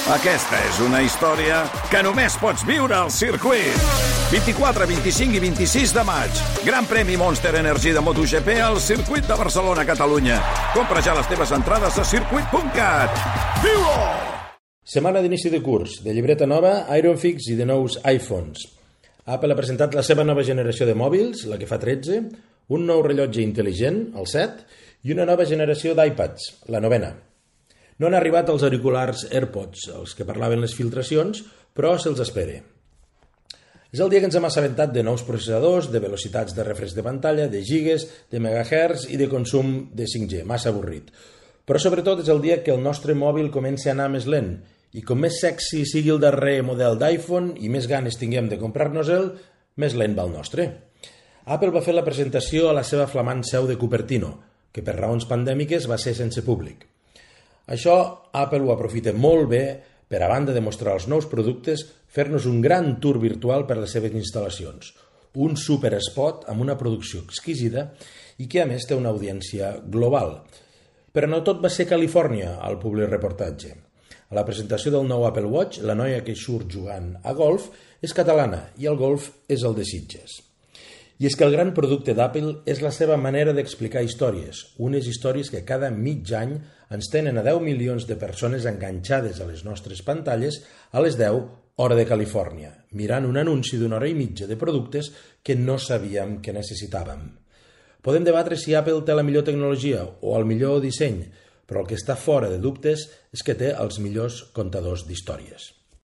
Aquesta és una història que només pots viure al circuit. 24, 25 i 26 de maig. Gran premi Monster Energy de MotoGP al circuit de Barcelona, Catalunya. Compra ja les teves entrades a circuit.cat. Viu-ho! Setmana d'inici de curs, de llibreta nova, Ironfix i de nous iPhones. Apple ha presentat la seva nova generació de mòbils, la que fa 13, un nou rellotge intel·ligent, el 7, i una nova generació d'iPads, la 9a. No han arribat els auriculars AirPods, els que parlaven les filtracions, però se'ls espera. És el dia que ens hem assabentat de nous processadors, de velocitats de refresc de pantalla, de gigas, de megahertz i de consum de 5G, massa avorrit. Però sobretot és el dia que el nostre mòbil comença a anar més lent, i com més sexy sigui el darrer model d'iPhone i més ganes tinguem de comprar-nos-el, més lent va el nostre. Apple va fer la presentació a la seva flamant seu de Cupertino, que per raons pandèmiques va ser sense públic. Això Apple ho aprofita molt bé per, a banda de mostrar els nous productes, fer-nos un gran tour virtual per les seves instal·lacions. Un super spot amb una producció exquisida i que a més té una audiència global. Però no tot va ser Califòrnia al public reportatge. A la presentació del nou Apple Watch, la noia que surt jugant a golf és catalana i el golf és el de Sitges. I és que el gran producte d'Apple és la seva manera d'explicar històries, unes històries que cada mig any ens tenen a 10 milions de persones enganxades a les nostres pantalles a les 10 hora de Califòrnia, mirant un anunci d'una hora i mitja de productes que no sabíem que necessitàvem. Podem debatre si Apple té la millor tecnologia o el millor disseny, però el que està fora de dubtes és que té els millors contadors d'històries.